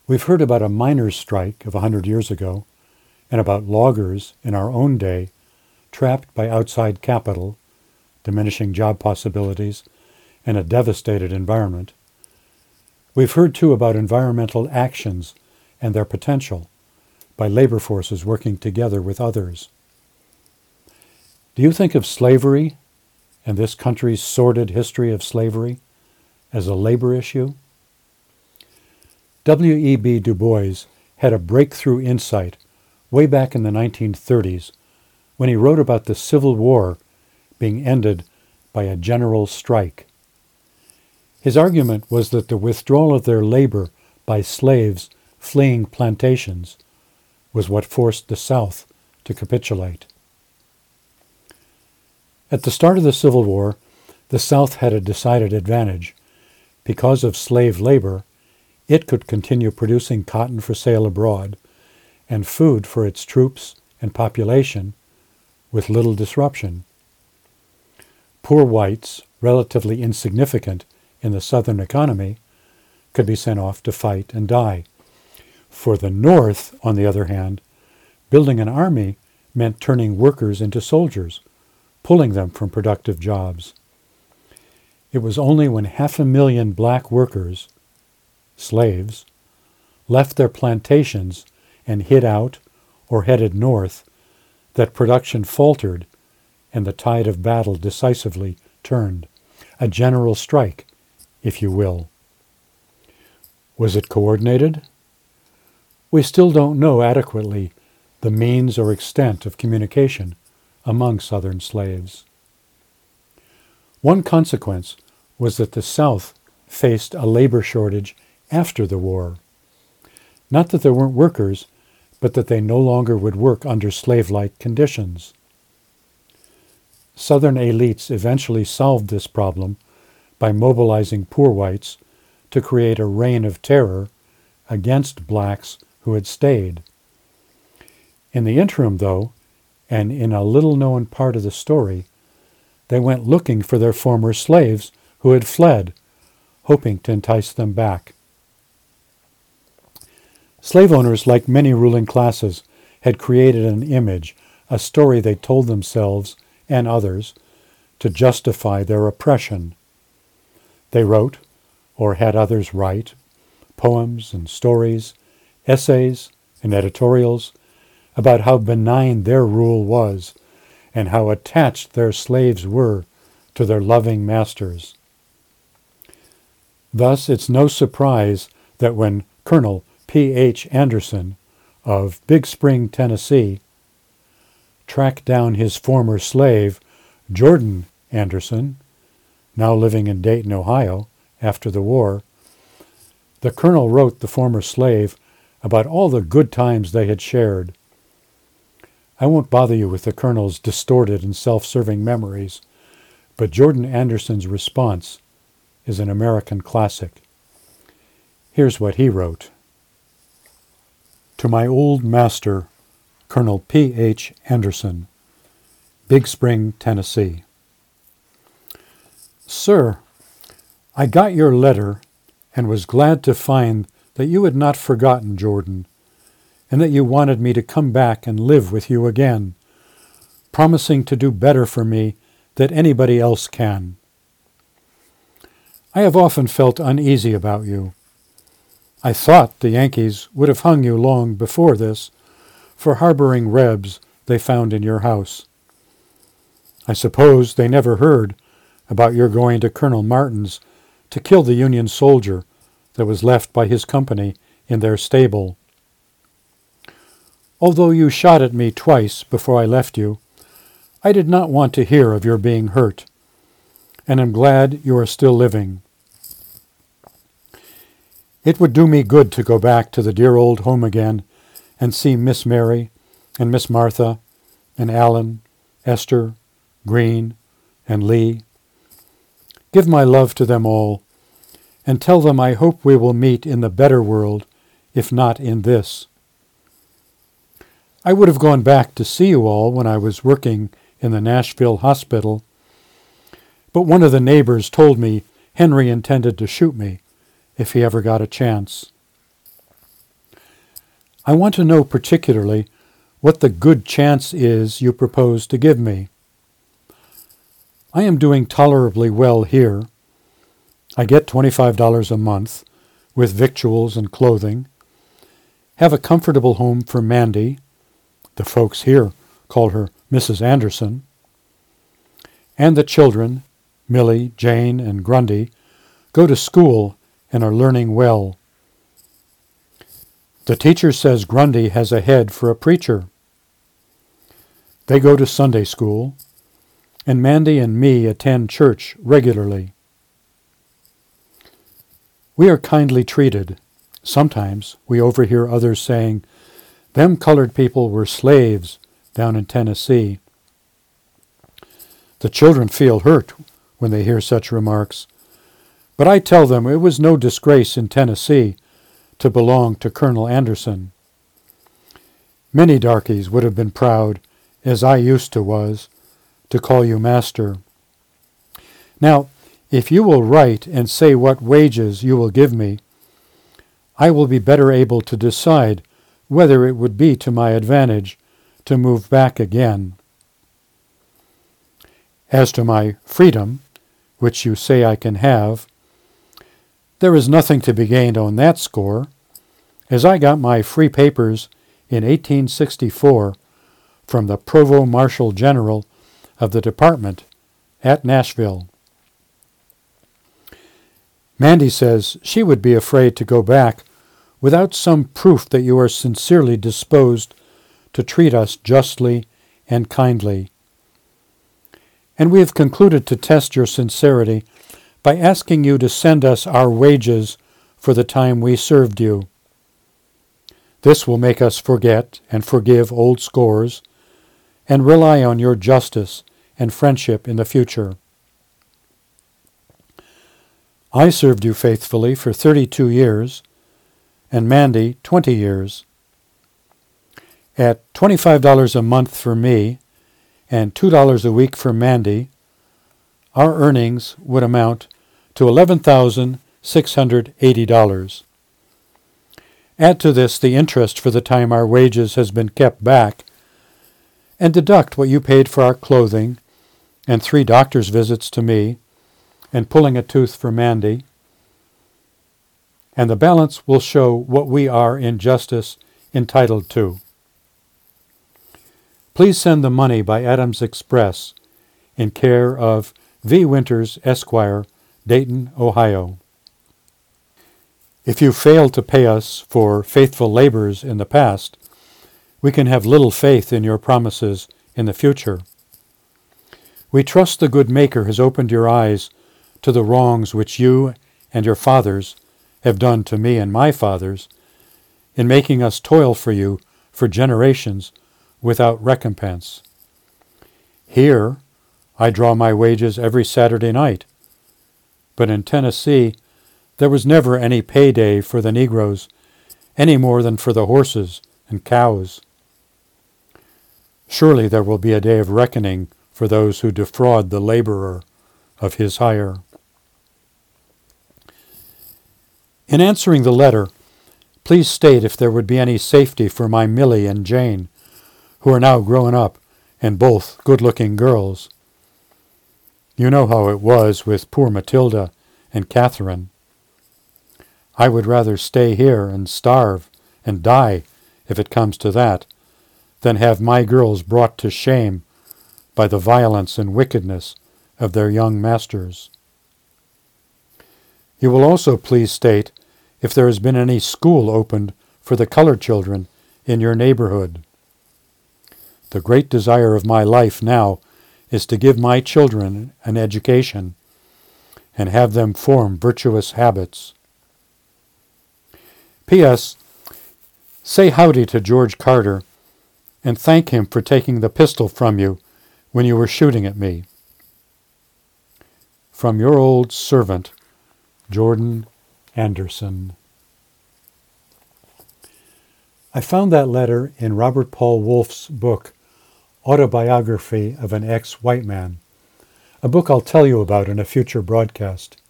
We've heard about a miners' strike of 100 years ago, and about loggers in our own day, trapped by outside capital, diminishing job possibilities, and a devastated environment. We've heard too about environmental actions and their potential by labor forces working together with others. Do you think of slavery and this country's sordid history of slavery as a labor issue? W.E.B. Du Bois had a breakthrough insight way back in the 1930s when he wrote about the Civil War being ended by a general strike. His argument was that the withdrawal of their labor by slaves fleeing plantations was what forced the South to capitulate. At the start of the Civil War, the South had a decided advantage. Because of slave labor, it could continue producing cotton for sale abroad and food for its troops and population with little disruption. Poor whites, relatively insignificant in the Southern economy, could be sent off to fight and die. For the North, on the other hand, building an army meant turning workers into soldiers, pulling them from productive jobs. It was only when 500,000 black workers, slaves, left their plantations and hid out or headed north that production faltered and the tide of battle decisively turned. A general strike, if you will. Was it coordinated? We still don't know adequately the means or extent of communication among Southern slaves. One consequence was that the South faced a labor shortage after the war. Not that there weren't workers, but that they no longer would work under slave-like conditions. Southern elites eventually solved this problem by mobilizing poor whites to create a reign of terror against blacks who had stayed. In the interim, though, and in a little-known part of the story, they went looking for their former slaves who had fled, hoping to entice them back. Slave owners, like many ruling classes, had created an image, a story they told themselves and others to justify their oppression. They wrote, or had others write, poems and stories, essays and editorials about how benign their rule was and how attached their slaves were to their loving masters. Thus, it's no surprise that when Colonel P.H. Anderson of Big Spring, Tennessee, tracked down his former slave, Jordan Anderson, now living in Dayton, Ohio, after the war, the colonel wrote the former slave about all the good times they had shared. I won't bother you with the colonel's distorted and self-serving memories, but Jordan Anderson's response is an American classic. Here's what he wrote. To my old master, Colonel P.H. Anderson, Big Spring, Tennessee. Sir, I got your letter and was glad to find that you had not forgotten Jordan, and that you wanted me to come back and live with you again, promising to do better for me than anybody else can. I have often felt uneasy about you. I thought the Yankees would have hung you long before this for harboring Rebs they found in your house. I suppose they never heard about your going to Colonel Martin's to kill the Union soldier that was left by his company in their stable. Although you shot at me twice before I left you, I did not want to hear of your being hurt, and am glad you are still living. It would do me good to go back to the dear old home again and see Miss Mary and Miss Martha and Alan, Esther, Green, and Lee. Give my love to them all, and tell them I hope we will meet in the better world, if not in this. I would have gone back to see you all when I was working in the Nashville hospital, but one of the neighbors told me Henry intended to shoot me if he ever got a chance. I want to know particularly what the good chance is you propose to give me. I am doing tolerably well here. I get $25 a month, with victuals and clothing, have a comfortable home for Mandy, the folks here call her Mrs. Anderson, and the children, Millie, Jane, and Grundy, go to school and are learning well. The teacher says Grundy has a head for a preacher. They go to Sunday school, and Mandy and me attend church regularly. We are kindly treated. Sometimes we overhear others saying, "Them colored people were slaves down in Tennessee." The children feel hurt when they hear such remarks, but I tell them it was no disgrace in Tennessee to belong to Colonel Anderson. Many darkies would have been proud, as I used to was, to call you master. Now, if you will write and say what wages you will give me, I will be better able to decide whether it would be to my advantage to move back again. As to my freedom, which you say I can have, there is nothing to be gained on that score, as I got my free papers in 1864 from the Provost Marshal General of the Department at Nashville. Mandy says she would be afraid to go back without some proof that you are sincerely disposed to treat us justly and kindly. And we have concluded to test your sincerity by asking you to send us our wages for the time we served you. This will make us forget and forgive old scores and rely on your justice and friendship in the future. I served you faithfully for 32 years, and Mandy 20 years. At $25 a month for me and $2 a week for Mandy, our earnings would amount to $11,680. Add to this the interest for the time our wages has been kept back, and deduct what you paid for our clothing and 3 doctor's visits to me and pulling a tooth for Mandy, and the balance will show what we are in justice entitled to. Please send the money by Adams Express in care of V. Winters, Esquire, Dayton, Ohio. If you failed to pay us for faithful labors in the past, we can have little faith in your promises in the future. We trust the good Maker has opened your eyes to the wrongs which you and your fathers have done to me and my fathers in making us toil for you for generations without recompense. Here I draw my wages every Saturday night, but in Tennessee there was never any payday for the Negroes, any more than for the horses and cows. Surely there will be a day of reckoning for those who defraud the laborer of his hire. In answering the letter, please state if there would be any safety for my Millie and Jane, who are now grown up and both good-looking girls. You know how it was with poor Matilda and Catherine. I would rather stay here and starve and die, if it comes to that, than have my girls brought to shame by the violence and wickedness of their young masters. You will also please state if there has been any school opened for the colored children in your neighborhood. The great desire of my life now is to give my children an education and have them form virtuous habits. P.S. Say howdy to George Carter and thank him for taking the pistol from you when you were shooting at me. From your old servant, Jordan Anderson. I found that letter in Robert Paul Wolfe's book, Autobiography of an Ex-White Man, a book I'll tell you about in a future broadcast.